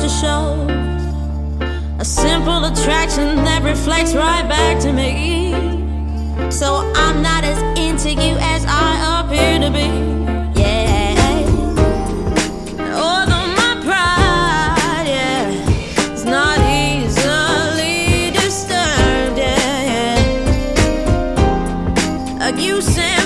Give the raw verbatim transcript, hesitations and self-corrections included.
to show. A simple attraction that reflects right back to me. So I'm not as into you as I appear to be. Yeah. Although my pride, yeah, is not easily disturbed. Yeah, yeah. Like you said.